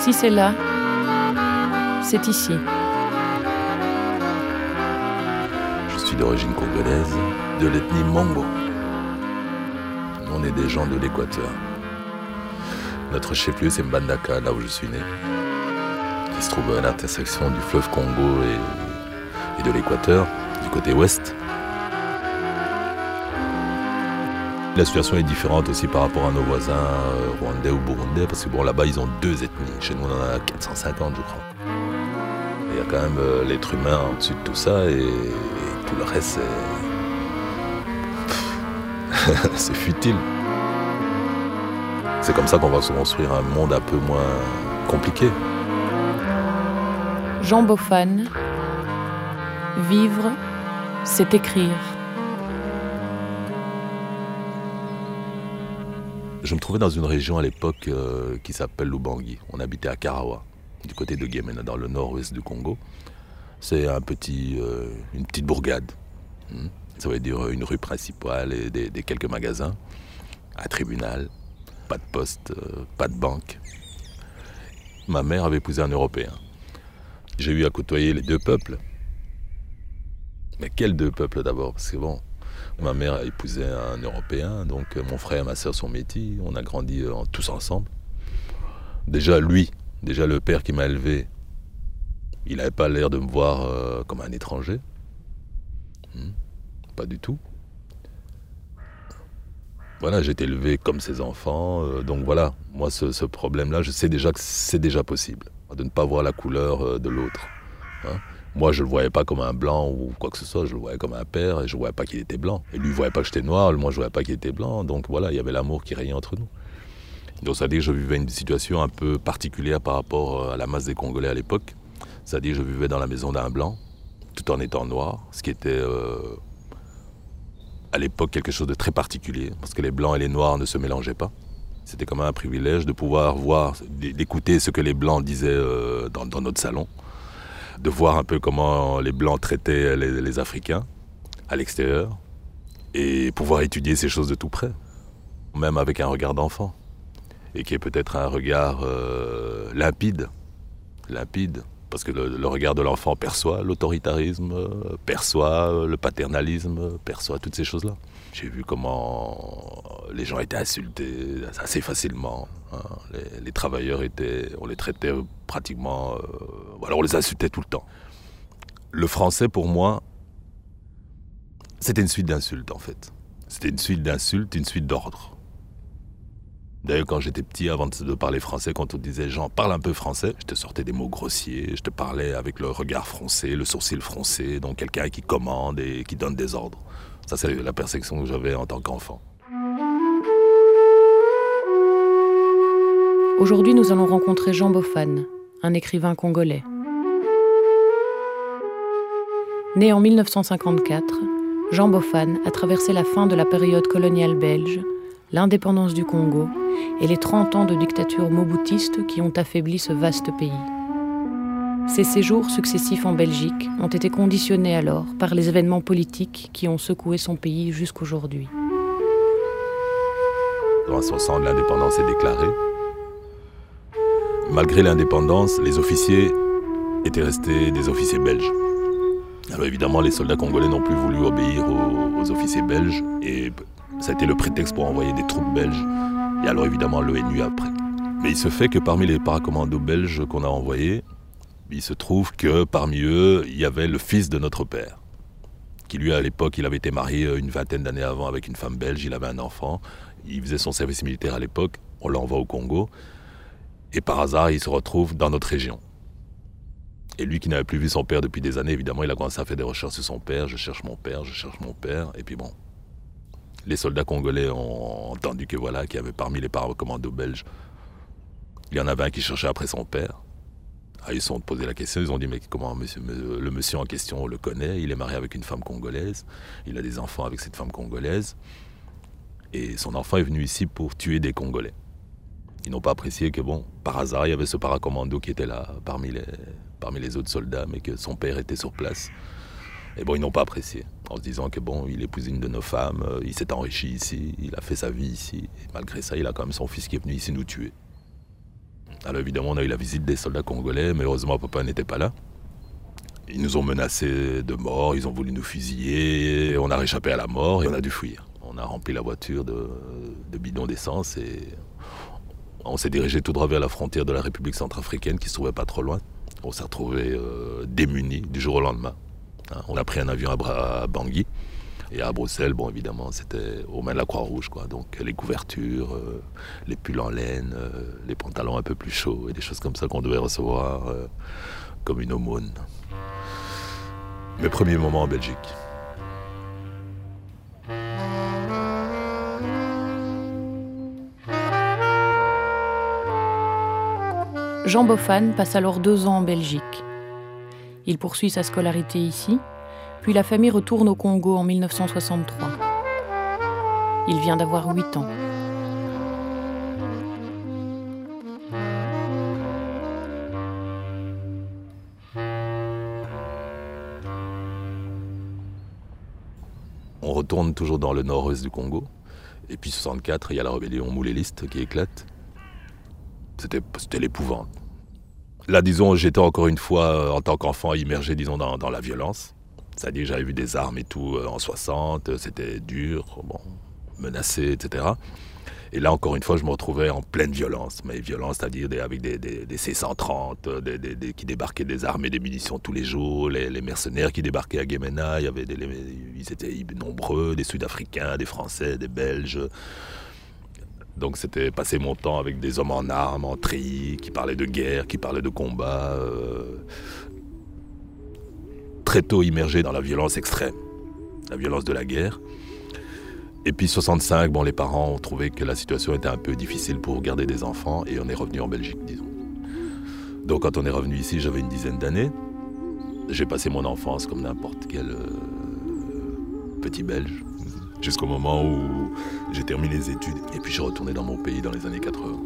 Si c'est là, c'est ici. Je suis d'origine congolaise, de l'ethnie Mongo. On est des gens de l'Équateur. Notre chef-lieu, c'est Mbandaka, là où je suis né, qui se trouve à l'intersection du fleuve Congo et de l'Équateur, du côté ouest. La situation est différente aussi par rapport à nos voisins rwandais ou burundais, parce que là-bas, ils ont 2 ethnies. Chez nous, on en a 450, je crois. Il y a quand même l'être humain en dessus de tout ça, et tout le reste, c'est futile. C'est comme ça qu'on va se construire un monde un peu moins compliqué. Jean Bofan, vivre, c'est écrire. Je me trouvais dans une région à l'époque qui s'appelle Lubangui. On habitait à Karawa, du côté de Gemena, dans le nord-ouest du Congo. C'est une petite bourgade. Ça veut dire une rue principale et des quelques magasins, un tribunal, pas de poste, pas de banque. Ma mère avait épousé un Européen. J'ai eu à côtoyer les 2 peuples. Mais quels 2 peuples d'abord? Parce que ma mère a épousé un Européen, donc mon frère et ma sœur sont métis, on a grandi tous ensemble. Déjà le père qui m'a élevé, il n'avait pas l'air de me voir comme un étranger. Pas du tout. Voilà, j'ai été élevé comme ses enfants, donc voilà, moi ce problème-là, je sais déjà que c'est déjà possible, de ne pas voir la couleur de l'autre. Moi, je ne le voyais pas comme un blanc ou quoi que ce soit, je le voyais comme un père et je ne voyais pas qu'il était blanc. Et lui, il ne voyait pas que j'étais noir, moi, je ne voyais pas qu'il était blanc. Donc voilà, il y avait l'amour qui régnait entre nous. Donc ça veut dire que je vivais une situation un peu particulière par rapport à la masse des Congolais à l'époque. C'est-à-dire que je vivais dans la maison d'un blanc, tout en étant noir, ce qui était à l'époque quelque chose de très particulier, parce que les blancs et les noirs ne se mélangeaient pas. C'était quand même un privilège de pouvoir voir, d'écouter ce que les blancs disaient dans notre salon, de voir un peu comment les Blancs traitaient les Africains à l'extérieur et pouvoir étudier ces choses de tout près, même avec un regard d'enfant, et qui est peut-être un regard limpide, parce que le regard de l'enfant perçoit l'autoritarisme, perçoit le paternalisme, perçoit toutes ces choses-là. J'ai vu comment les gens étaient insultés assez facilement. Les travailleurs on les traitait pratiquement... on les insultait tout le temps. Le français, pour moi, c'était une suite d'insultes, en fait. C'était une suite d'insultes, une suite d'ordres. D'ailleurs, quand j'étais petit, avant de parler français, quand on disait « Jean, parle un peu français », je te sortais des mots grossiers, je te parlais avec le regard froncé, le sourcil froncé, donc quelqu'un qui commande et qui donne des ordres. Ça, c'est la perception que j'avais en tant qu'enfant. Aujourd'hui, nous allons rencontrer Jean Bofan, un écrivain congolais. Né en 1954, Jean Bofan a traversé la fin de la période coloniale belge, l'indépendance du Congo et les 30 ans de dictature moboutiste qui ont affaibli ce vaste pays. Ses séjours successifs en Belgique ont été conditionnés alors par les événements politiques qui ont secoué son pays jusqu'aujourd'hui. En 1960, l'indépendance est déclarée. Malgré l'indépendance, les officiers étaient restés des officiers belges. Alors évidemment, les soldats congolais n'ont plus voulu obéir aux officiers belges et ça a été le prétexte pour envoyer des troupes belges. Et alors évidemment, l'ONU après. Mais il se fait que parmi les paracommandos belges qu'on a envoyés, il se trouve que parmi eux, il y avait le fils de notre père, qui lui, à l'époque, il avait été marié une 20aine d'années avant avec une femme belge, il avait un enfant, il faisait son service militaire à l'époque, on l'envoie au Congo, et par hasard, il se retrouve dans notre région. Et lui qui n'avait plus vu son père depuis des années, évidemment, il a commencé à faire des recherches sur son père, je cherche mon père, et puis bon, les soldats congolais ont entendu que voilà, qu'il y avait parmi les paracommandos belges, il y en avait un qui cherchait après son père. Ah, ils se sont posé la question, ils ont dit mais comment le monsieur en question, on le connaît, il est marié avec une femme congolaise, il a des enfants avec cette femme congolaise, et son enfant est venu ici pour tuer des Congolais. Ils n'ont pas apprécié que par hasard, il y avait ce paracommando qui était là parmi les autres soldats, mais que son père était sur place. Et ils n'ont pas apprécié, en se disant que il épouse une de nos femmes, il s'est enrichi ici, il a fait sa vie ici, et malgré ça, il a quand même son fils qui est venu ici nous tuer. Alors évidemment, on a eu la visite des soldats congolais, mais heureusement, papa n'était pas là. Ils nous ont menacés de mort, ils ont voulu nous fusiller, on a réchappé à la mort et on a dû fuir. On a rempli la voiture de bidons d'essence et on s'est dirigé tout droit vers la frontière de la République centrafricaine qui se trouvait pas trop loin. On s'est retrouvés démunis du jour au lendemain. On a pris un avion à Bangui et à Bruxelles, bon évidemment, c'était aux mains de la Croix-Rouge, quoi. Donc les couvertures, les pulls en laine, les pantalons un peu plus chauds et des choses comme ça qu'on devait recevoir comme une aumône. Mes premiers moments en Belgique. Jean Bofan passe alors 2 ans en Belgique. Il poursuit sa scolarité ici, puis la famille retourne au Congo en 1963. Il vient d'avoir 8 ans. On retourne toujours dans le nord-ouest du Congo. Et puis 64, il y a la rébellion mouléliste qui éclate. C'était l'épouvante. Là, disons, j'étais encore une fois, en tant qu'enfant, immergé, disons, dans la violence. C'est-à-dire que j'avais vu des armes et tout en 60, c'était dur, bon, menacé, etc. Et là, encore une fois, je me retrouvais en pleine violence. Mais violence, c'est-à-dire avec des C-130 qui débarquaient des armes et des munitions tous les jours, les mercenaires qui débarquaient à Guémena, ils étaient nombreux, des Sud-Africains, des Français, des Belges. Donc c'était passer mon temps avec des hommes en armes, en treillis, qui parlaient de guerre, qui parlaient de combat. Très tôt immergé dans la violence extrême, la violence de la guerre. Et puis 65, bon, les parents ont trouvé que la situation était un peu difficile pour garder des enfants et on est revenu en Belgique, disons. Donc quand on est revenu ici, j'avais une dizaine d'années. J'ai passé mon enfance comme n'importe quel petit Belge, jusqu'au moment où j'ai terminé les études et puis je suis retourné dans mon pays dans les années 80.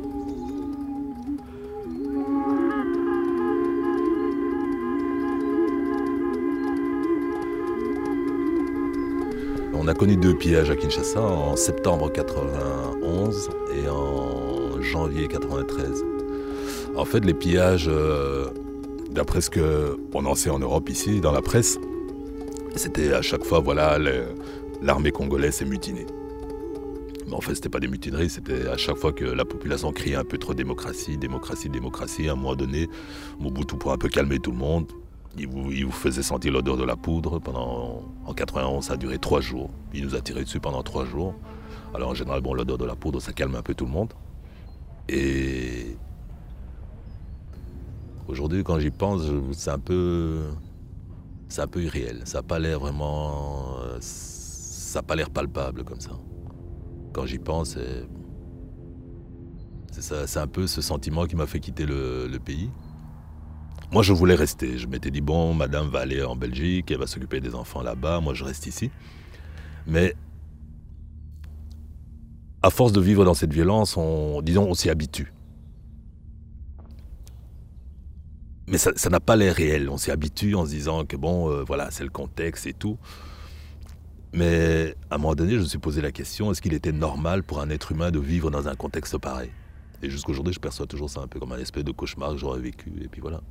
On a connu 2 pillages à Kinshasa en septembre 91 et en janvier 93. En fait, les pillages, d'après ce qu'on en sait en Europe ici, dans la presse, c'était à chaque fois, voilà, l'armée congolaise s'est mutinée. Mais en fait, c'était pas des mutineries, c'était à chaque fois que la population criait un peu trop démocratie, démocratie, démocratie. À un moment donné, Mobutu, pour un peu calmer tout le monde, il vous faisait sentir l'odeur de la poudre. En 91, ça a duré 3 jours. Il nous a tiré dessus pendant 3 jours. Alors en général, bon, l'odeur de la poudre, ça calme un peu tout le monde. Et aujourd'hui, quand j'y pense, c'est un peu irréel. Ça n'a pas l'air vraiment... ça n'a pas l'air palpable comme ça. Quand j'y pense, c'est un peu ce sentiment qui m'a fait quitter le pays. Moi, je voulais rester. Je m'étais dit, bon, madame va aller en Belgique, elle va s'occuper des enfants là-bas, moi je reste ici. Mais à force de vivre dans cette violence, on s'y habitue. Mais ça n'a pas l'air réel. On s'y habitue en se disant que bon, voilà, c'est le contexte et tout. Mais à un moment donné, je me suis posé la question, est-ce qu'il était normal pour un être humain de vivre dans un contexte pareil? Et jusqu'aujourd'hui, je perçois toujours ça un peu comme un espèce de cauchemar que j'aurais vécu, et puis voilà.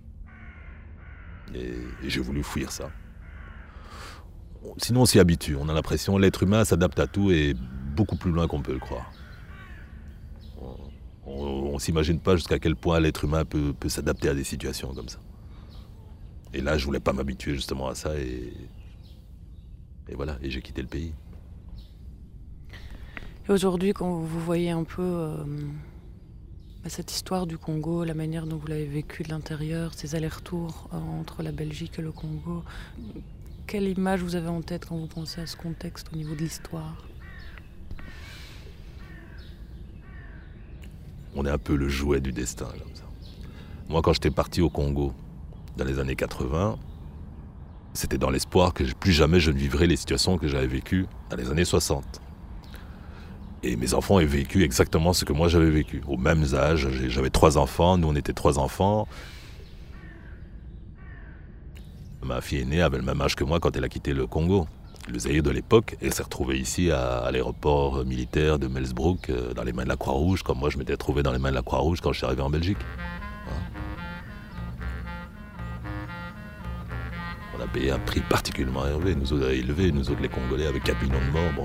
Et j'ai voulu fuir ça. Sinon, on s'y habitue. On a l'impression que l'être humain s'adapte à tout et beaucoup plus loin qu'on peut le croire. On ne s'imagine pas jusqu'à quel point l'être humain peut s'adapter à des situations comme ça. Et là, je voulais pas m'habituer justement à ça et voilà, et j'ai quitté le pays. Et aujourd'hui, quand vous voyez un peu cette histoire du Congo, la manière dont vous l'avez vécue de l'intérieur, ces allers-retours entre la Belgique et le Congo, quelle image vous avez en tête quand vous pensez à ce contexte au niveau de l'histoire? On est un peu le jouet du destin, comme ça. Moi, quand j'étais parti au Congo, dans les années 80, c'était dans l'espoir que plus jamais je ne vivrais les situations que j'avais vécues dans les années 60. Et mes enfants ont vécu exactement ce que moi j'avais vécu. Au même âge, j'avais 3 enfants, nous on était 3 enfants. Ma fille aînée avait le même âge que moi quand elle a quitté le Congo. Le Zaïre de l'époque, elle s'est retrouvée ici à l'aéroport militaire de Melsbroek, dans les mains de la Croix-Rouge, comme moi je m'étais trouvé dans les mains de la Croix-Rouge quand je suis arrivé en Belgique. On a payé un prix particulièrement élevé, nous autres les Congolais, avec 4 millions de morts. Bon,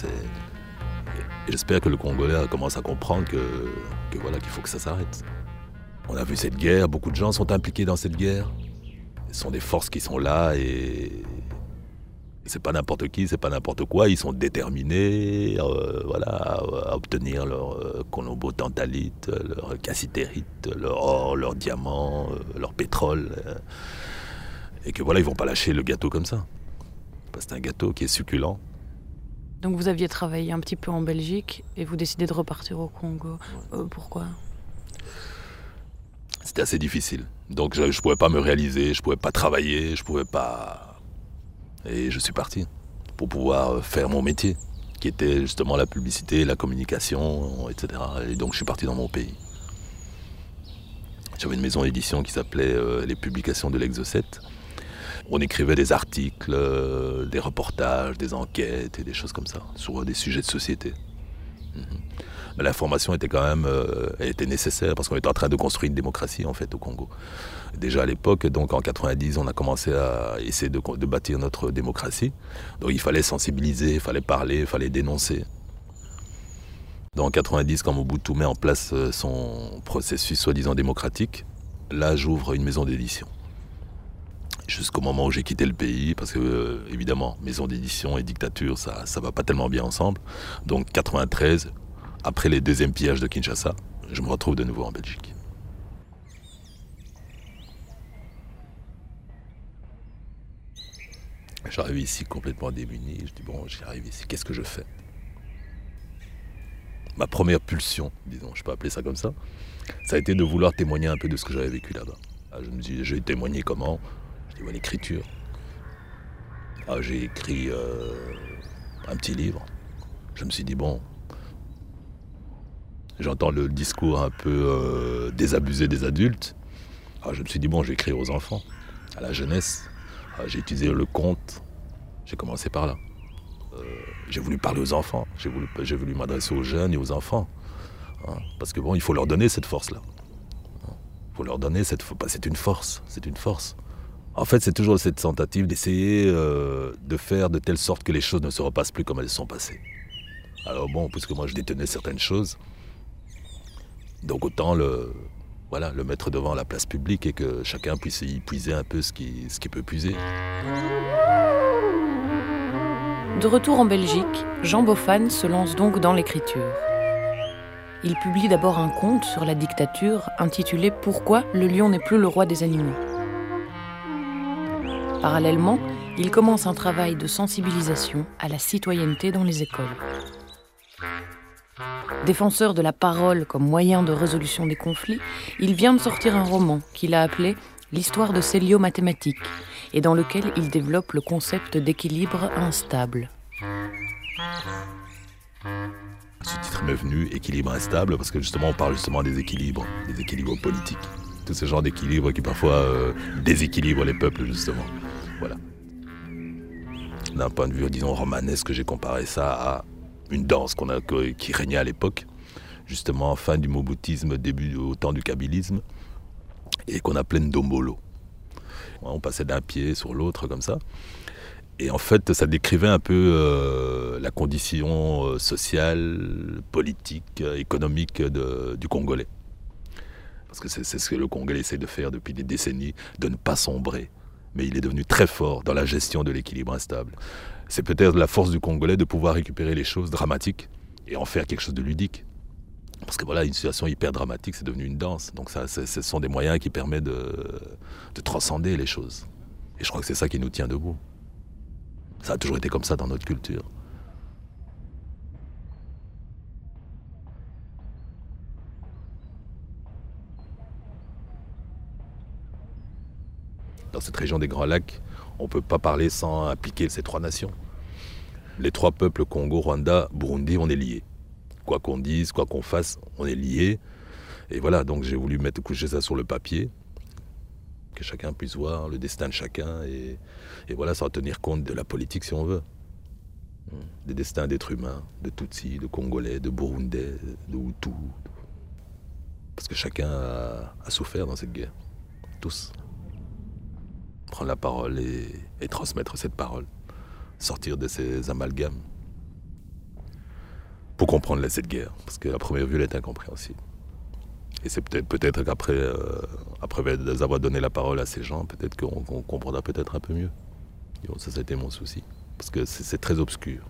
Et j'espère que le Congolais commence à comprendre qu'il faut que ça s'arrête. On a vu cette guerre, beaucoup de gens sont impliqués dans cette guerre. Ce sont des forces qui sont là et c'est pas n'importe qui, c'est pas n'importe quoi. Ils sont déterminés à obtenir leur colombo-tantalite, leur cassitérite, leur or, leur diamant, leur pétrole. Et que ils vont pas lâcher le gâteau comme ça. Parce que c'est un gâteau qui est succulent. Donc vous aviez travaillé un petit peu en Belgique et vous décidez de repartir au Congo. Pourquoi ? C'était assez difficile. Donc je pouvais pas me réaliser, je pouvais pas travailler, je pouvais pas... Et je suis parti pour pouvoir faire mon métier, qui était justement la publicité, la communication, etc. Et donc je suis parti dans mon pays. J'avais une maison d'édition qui s'appelait Les Publications de l'Exocet. On écrivait des articles, des reportages, des enquêtes et des choses comme ça, sur des sujets de société. Mais l'information était quand même était nécessaire parce qu'on était en train de construire une démocratie en fait au Congo. Déjà à l'époque, donc en 90, on a commencé à essayer de bâtir notre démocratie. Donc il fallait sensibiliser, il fallait parler, il fallait dénoncer. Donc en 90, quand Mobutu met en place son processus soi-disant démocratique, là j'ouvre une maison d'édition. Jusqu'au moment où j'ai quitté le pays, parce que évidemment, maison d'édition et dictature, ça va pas tellement bien ensemble. Donc 93, après les deuxièmes pillages de Kinshasa, je me retrouve de nouveau en Belgique. J'arrive ici complètement démuni, je dis bon, j'arrive ici, qu'est-ce que je fais ? Ma première pulsion, disons, je peux appeler ça comme ça a été de vouloir témoigner un peu de ce que j'avais vécu là-bas. Je me dis, je vais témoigner comment ? Je dis, l'écriture. J'ai écrit un petit livre. Je me suis dit, bon, j'entends le discours un peu désabusé des adultes. Je me suis dit, bon, je vais écrire aux enfants, à la jeunesse. J'ai utilisé le conte. J'ai commencé par là. J'ai voulu parler aux enfants. J'ai voulu m'adresser aux jeunes et aux enfants. Parce que bon, il faut leur donner cette force-là. Il faut leur donner cette force. C'est une force. C'est une force. En fait, c'est toujours cette tentative d'essayer de faire de telle sorte que les choses ne se repassent plus comme elles sont passées. Alors bon, puisque moi je détenais certaines choses, donc autant le mettre devant la place publique et que chacun puisse y puiser un peu ce qu'il peut puiser. De retour en Belgique, Jean Bofan se lance donc dans l'écriture. Il publie d'abord un conte sur la dictature intitulé « Pourquoi le lion n'est plus le roi des animaux ». Parallèlement, il commence un travail de sensibilisation à la citoyenneté dans les écoles. Défenseur de la parole comme moyen de résolution des conflits, il vient de sortir un roman qu'il a appelé « L'histoire de Célio mathématique » et dans lequel il développe le concept d'équilibre instable. Ce titre m'est venu, équilibre instable, parce que justement on parle justement des équilibres politiques. Tout ce genre d'équilibre qui parfois déséquilibrent les peuples justement. Voilà. D'un point de vue, disons, romanesque, j'ai comparé ça à une danse qui régnait à l'époque, justement fin du moboutisme, début au temps du kabylisme, et qu'on appelait Ndombolo. On passait d'un pied sur l'autre comme ça. Et en fait, ça décrivait un peu la condition sociale, politique, économique du Congolais. Parce que c'est ce que le Congolais essaie de faire depuis des décennies, de ne pas sombrer. Mais il est devenu très fort dans la gestion de l'équilibre instable. C'est peut-être la force du Congolais de pouvoir récupérer les choses dramatiques et en faire quelque chose de ludique. Parce que voilà, une situation hyper dramatique, c'est devenu une danse. Donc ça, ce sont des moyens qui permettent de transcender les choses. Et je crois que c'est ça qui nous tient debout. Ça a toujours été comme ça dans notre culture. Dans cette région des Grands Lacs, on ne peut pas parler sans impliquer ces trois nations. Les trois peuples, Congo, Rwanda, Burundi, on est liés. Quoi qu'on dise, quoi qu'on fasse, on est liés. Et voilà, donc j'ai voulu coucher ça sur le papier, que chacun puisse voir le destin de chacun, et voilà, sans tenir compte de la politique si on veut. Des destins d'êtres humains, de Tutsis, de Congolais, de Burundais, de Hutus. Parce que chacun a souffert dans cette guerre. Tous. Prendre la parole et transmettre cette parole. Sortir de ces amalgames. Pour comprendre cette guerre. Parce que à première vue, elle est incompréhensible. Et c'est peut-être qu'après avoir donné la parole à ces gens, peut-être qu'on comprendra peut-être un peu mieux. Et bon, ça a été mon souci. Parce que c'est très obscur.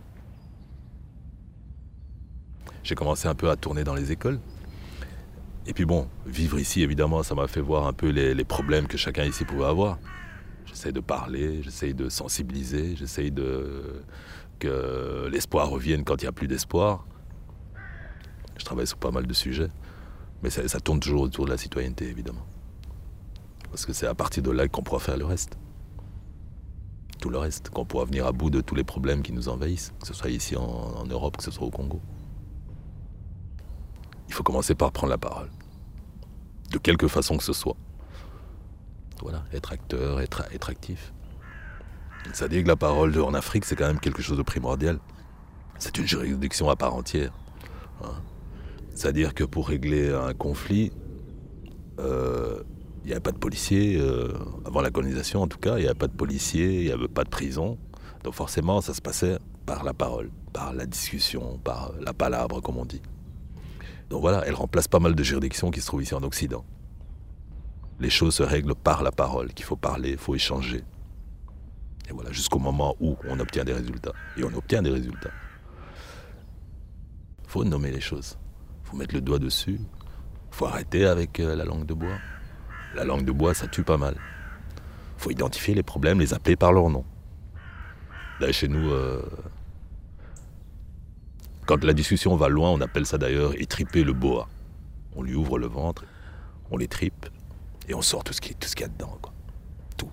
J'ai commencé un peu à tourner dans les écoles. Et puis bon, vivre ici, évidemment, ça m'a fait voir un peu les problèmes que chacun ici pouvait avoir. J'essaye de parler, j'essaye de sensibiliser, j'essaye que l'espoir revienne quand il n'y a plus d'espoir. Je travaille sur pas mal de sujets. Mais ça tourne toujours autour de la citoyenneté, évidemment. Parce que c'est à partir de là qu'on pourra faire le reste. Tout le reste, qu'on pourra venir à bout de tous les problèmes qui nous envahissent, que ce soit ici en Europe, que ce soit au Congo. Il faut commencer par prendre la parole. De quelque façon que ce soit. Voilà, être acteur, être actif. C'est-à-dire que la parole en Afrique, c'est quand même quelque chose de primordial. C'est une juridiction à part entière. Hein. C'est-à-dire que pour régler un conflit, il n'y avait pas de policiers, avant la colonisation en tout cas, il n'y avait pas de policiers, il n'y avait pas de prison. Donc forcément, ça se passait par la parole, par la discussion, par la palabre, comme on dit. Donc voilà, elle remplace pas mal de juridictions qui se trouvent ici en Occident. Les choses se règlent par la parole, qu'il faut parler, il faut échanger. Et voilà, jusqu'au moment où on obtient des résultats. Et on obtient des résultats. Il faut nommer les choses. Il faut mettre le doigt dessus. Il faut arrêter avec la langue de bois. La langue de bois, ça tue pas mal. Il faut identifier les problèmes, les appeler par leur nom. Là, chez nous, quand la discussion va loin, on appelle ça d'ailleurs étriper le boa. On lui ouvre le ventre, on l'étripe et on sort tout ce qu'il y a dedans, quoi. Tout.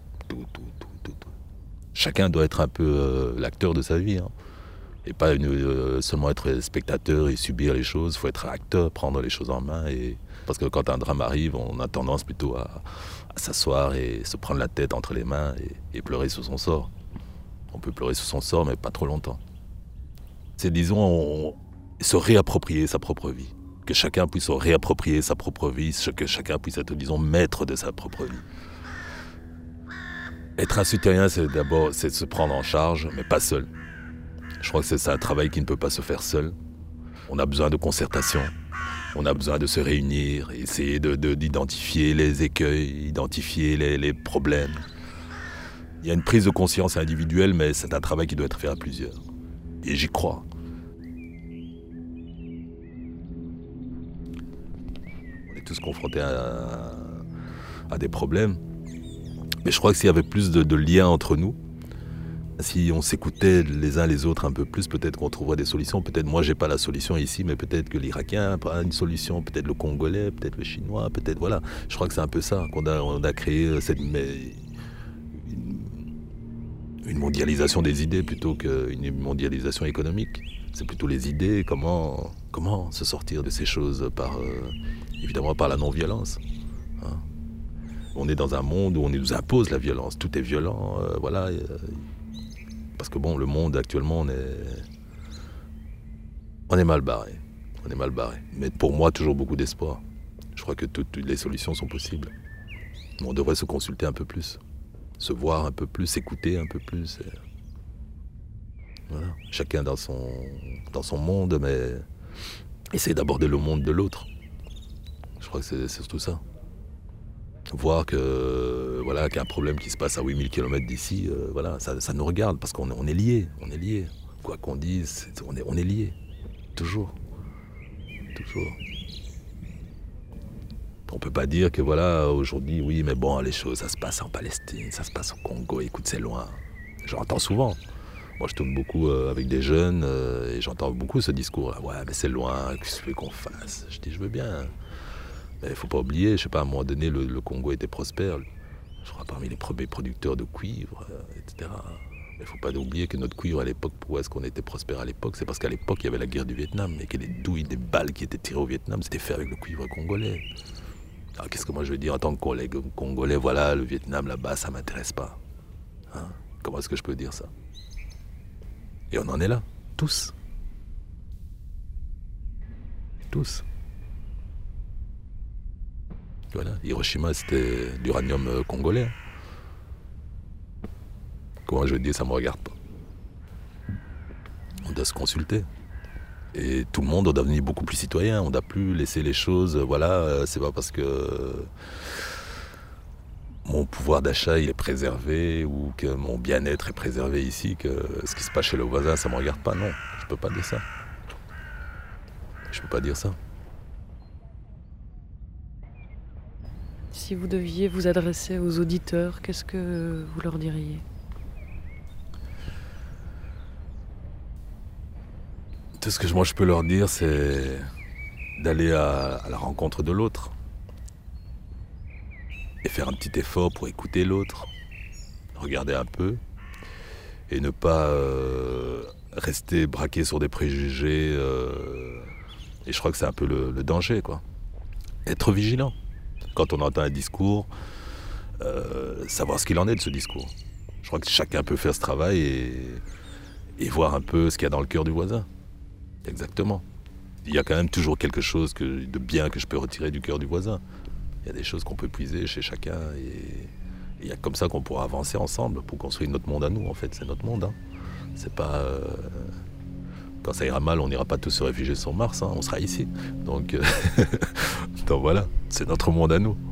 Chacun doit être un peu l'acteur de sa vie, hein. Et pas seulement être spectateur et subir les choses. Il faut être acteur, prendre les choses en main. Parce que quand un drame arrive, on a tendance plutôt à s'asseoir et se prendre la tête entre les mains et pleurer sur son sort. On peut pleurer sur son sort, mais pas trop longtemps. C'est, disons, se réapproprier sa propre vie. Que chacun puisse se réapproprier sa propre vie, que chacun puisse être, disons, maître de sa propre vie. Être un citoyen, c'est d'abord se prendre en charge, mais pas seul. Je crois que c'est un travail qui ne peut pas se faire seul. On a besoin de concertation, on a besoin de se réunir, essayer d'identifier les écueils, identifier les problèmes. Il y a une prise de conscience individuelle, mais c'est un travail qui doit être fait à plusieurs. Et j'y crois. On est tous confrontés à des problèmes. Mais je crois que s'il y avait plus de liens entre nous, si on s'écoutait les uns les autres un peu plus, peut-être qu'on trouverait des solutions. Peut-être moi, j'ai pas la solution ici, mais peut-être que l'Irakien a une solution, peut-être le Congolais, peut-être le Chinois, peut-être, voilà. Je crois que c'est un peu ça, qu'on a créé une mondialisation des idées plutôt qu'une mondialisation économique. C'est plutôt les idées, comment se sortir de ces choses évidemment par la non-violence. Hein. On est dans un monde où on nous impose la violence, tout est violent, voilà. Parce que bon, le monde actuellement, on est mal barré. On est mal barré. Mais pour moi, toujours beaucoup d'espoir. Je crois que toutes les solutions sont possibles. On devrait se consulter un peu plus, se voir un peu plus, s'écouter un peu plus. Voilà. Chacun dans son monde, mais essayer d'aborder le monde de l'autre. Je crois que c'est surtout ça. Voir qu'il y a un problème qui se passe à 8000 km d'ici, voilà, ça nous regarde parce qu'on est liés, Quoi qu'on dise, on est liés. Toujours. On peut pas dire que voilà, aujourd'hui, oui, mais bon, les choses, ça se passe en Palestine, ça se passe au Congo, écoute, c'est loin. J'entends souvent. Moi, je tourne beaucoup avec des jeunes et j'entends beaucoup ce discours-là. Ouais, mais c'est loin, qu'est-ce que tu veux qu'on fasse? Je dis, je veux bien. Mais il ne faut pas oublier, je sais pas, à un moment donné, le Congo était prospère. Je crois parmi les premiers producteurs de cuivre, etc. Mais il ne faut pas oublier que notre cuivre à l'époque, pourquoi est-ce qu'on était prospère à l'époque? C'est parce qu'à l'époque, il y avait la guerre du Vietnam et que les douilles des balles qui étaient tirées au Vietnam, c'était fait avec le cuivre congolais. Alors qu'est-ce que moi je veux dire en tant que collègue congolais? Voilà, le Vietnam là-bas, ça ne m'intéresse pas. Hein? Comment est-ce que je peux dire ça? Et on en est là. Tous. Tous. Voilà, Hiroshima, c'était l'uranium congolais. Comment je veux dire, ça me regarde pas. On doit se consulter. Et tout le monde doit devenir beaucoup plus citoyen. On ne doit plus laisser les choses, voilà, c'est pas parce que mon pouvoir d'achat il est préservé ou que mon bien-être est préservé ici, que ce qui se passe chez le voisin, ça ne me regarde pas. Non, je ne peux pas dire ça. Je ne peux pas dire ça. Si vous deviez vous adresser aux auditeurs, qu'est-ce que vous leur diriez ? Tout ce que moi je peux leur dire, c'est d'aller à la rencontre de l'autre. Et faire un petit effort pour écouter l'autre, regarder un peu, et ne pas rester braqué sur des préjugés. Et je crois que c'est un peu le danger, quoi. Être vigilant. Quand on entend un discours, savoir ce qu'il en est de ce discours. Je crois que chacun peut faire ce travail et voir un peu ce qu'il y a dans le cœur du voisin. Exactement. Il y a quand même toujours quelque chose de bien que je peux retirer du cœur du voisin. Il y a des choses qu'on peut puiser chez chacun et il y a comme ça qu'on pourra avancer ensemble pour construire notre monde à nous, en fait. C'est notre monde. Hein. C'est pas... Quand ça ira mal, on n'ira pas tous se réfugier sur Mars, hein. On sera ici. Donc voilà, c'est notre monde à nous.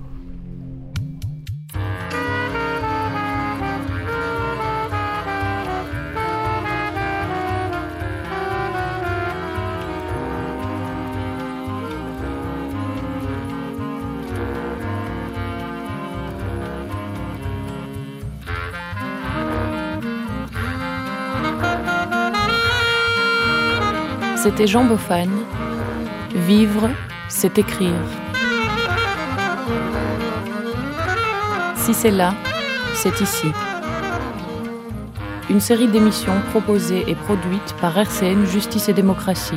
C'était Jean Bofan. Vivre, c'est écrire. Si c'est là, c'est ici. Une série d'émissions proposées et produites par RCN Justice et Démocratie.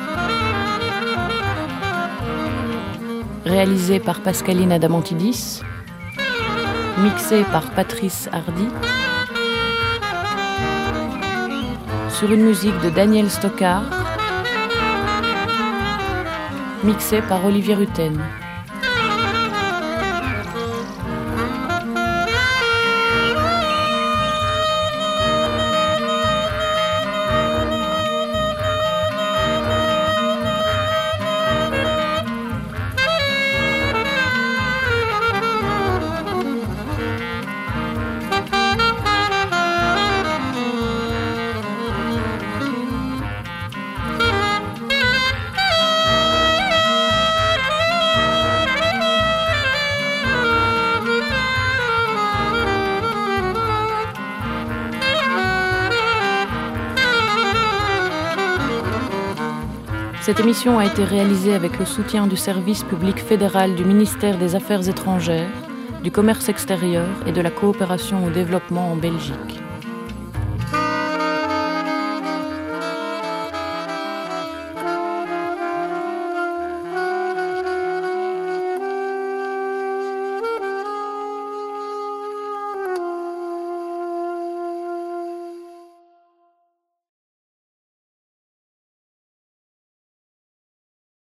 Réalisée par Pascaline Adamantidis. Mixée par Patrice Hardy. Sur une musique de Daniel Stockard. Mixé par Olivier Rutten. Cette émission a été réalisée avec le soutien du service public fédéral du ministère des Affaires étrangères, du commerce extérieur et de la coopération au développement en Belgique.